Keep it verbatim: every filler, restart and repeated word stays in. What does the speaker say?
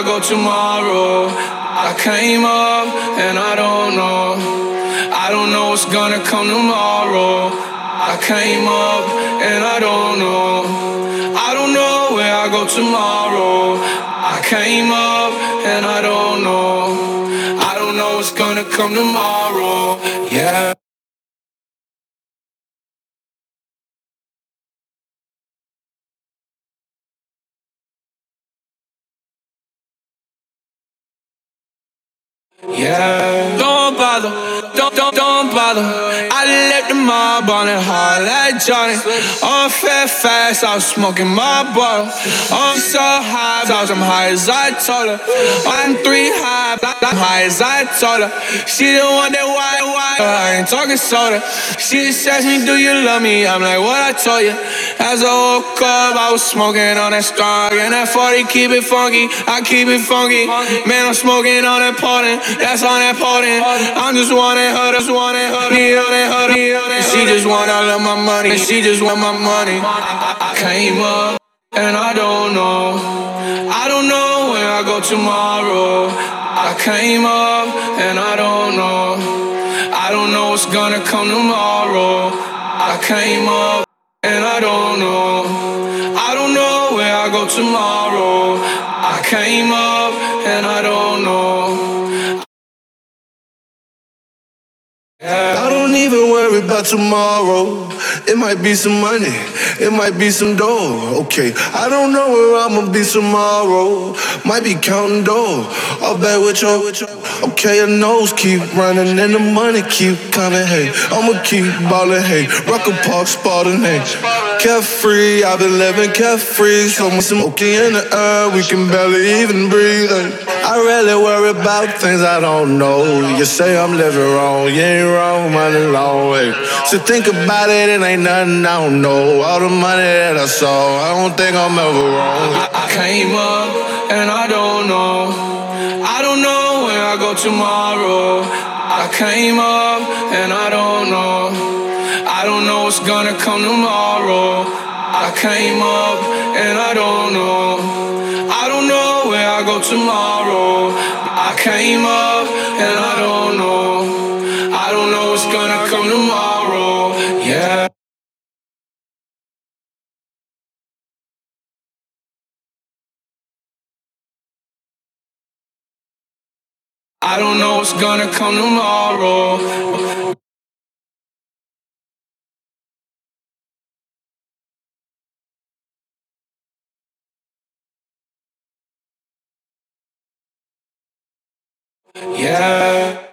I go tomorrow. I came up and I don't know. I don't know what's gonna come tomorrow. I came up and I don't know. I don't know where I go tomorrow. I came up and I don't know. I don't know what's gonna come tomorrow. Yeah. Yeah, don't bother, don't, don't, don't bother. I let the mob on it hard like Johnny. On fat fast, I was smoking my bottle. I'm so high, I was I'm high as I told her. I'm three high, I'm high as I told her. She the one that white, white, I ain't talking soda. She just asked me, do you love me? I'm like, what I told you. As I woke up, I was smoking on that strong. And that forty, keep it funky, I keep it funky. Man, I'm smoking on that potent. That's on that potent. I'm just wanting her, just wanting her, me on it, her, me on it. She just want all of my money, she just want my money. I came up and I don't know. I don't know where I go tomorrow. I came up and I don't know. I don't know what's gonna come tomorrow. I came up and I don't know. I don't know where I go tomorrow. I came up and I don't know. I don't even worry about tomorrow. It might be some money, it might be some dough. Okay, I don't know where I'ma be tomorrow. Might be counting dough. I'll bet with you. Okay, your nose keep running and the money keep coming. Hey, I'ma keep ballin'. Hey, Rucker Park, Spartan. Hey, carefree. I've been living carefree. So much smoky in the air, we can barely even breathe. Hey, I really worry about things I don't know. You say I'm living wrong, you ain't wrong, money long way. So think about it, it ain't nothing I don't know. All the money that I saw, I don't think I'm ever wrong. I, I came up and I don't know. I don't know where I go tomorrow. I came up and I don't know. I don't know what's gonna come tomorrow. I came up and I don't know. I don't know where I go tomorrow. I came up and I don't know. I don't know what's gonna come tomorrow. Yeah. I don't know what's gonna come tomorrow. Yeah.